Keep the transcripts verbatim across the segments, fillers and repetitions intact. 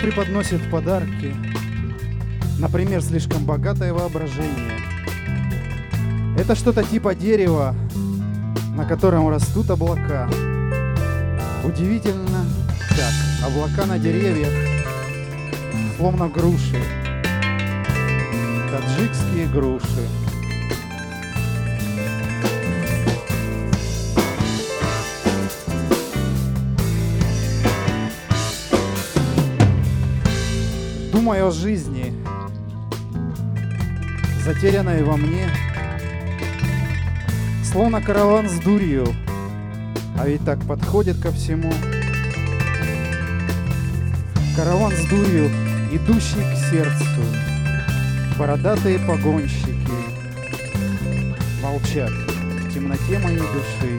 преподносит подарки, например, слишком богатое воображение. Это что-то типа дерева, на котором растут облака. Удивительно, как облака на деревьях, словно груши, таджикские груши. Думаю о жизни, затерянной во мне, словно караван с дурью, а ведь так подходит ко всему. Караван с дурью, идущий к сердцу, бородатые погонщики молчат в темноте моей души.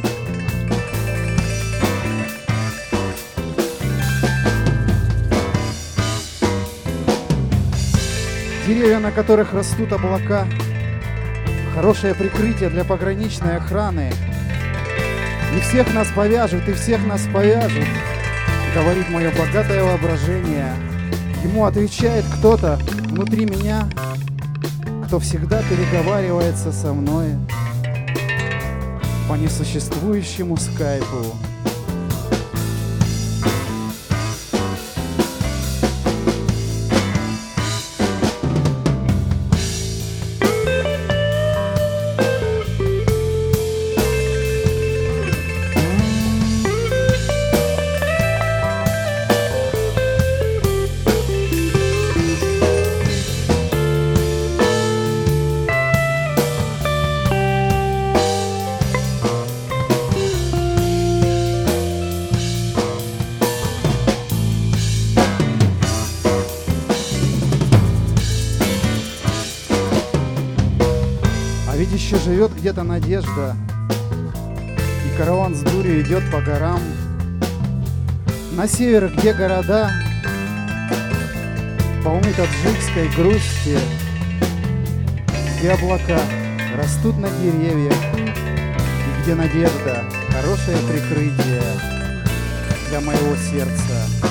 Деревья, на которых растут облака, хорошее прикрытие для пограничной охраны. И всех нас повяжут, и всех нас повяжут, говорит мое богатое воображение. Ему отвечает кто-то внутри меня, кто всегда переговаривается со мной по несуществующему скайпу. А ведь еще живет где-то надежда, и караван с дурью идет по горам. На север, где города полны таджикской грусти, где облака растут на деревьях, и где надежда — хорошее прикрытие для моего сердца.